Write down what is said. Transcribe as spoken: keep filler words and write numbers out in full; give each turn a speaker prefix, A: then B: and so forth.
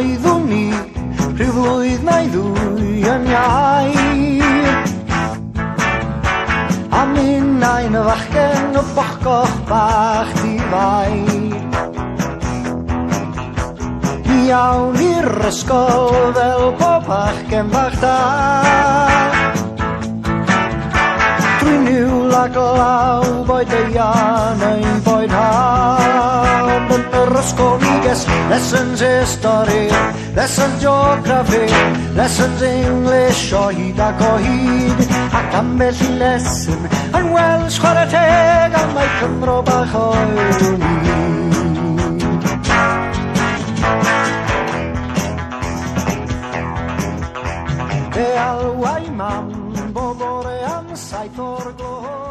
A: oeddwn ni rhyw flwydd neu ddwy yn iau. A minnau'n y fachgen o bochoch bach di fai. Iawn i'r ysgol fel pob bachgen bach da. Drwy'n niwl a glaw boed eian ein boed hawdd. Yn yr ysgol ni ges lessons history, lessons geography, lessons English o hyd ac o hyd. Ac ambell i lesson yn Welsh chwarae teg am mai Cymro bach oeddwn ni. Fe alwai mam bob bore am saith o'r gloch.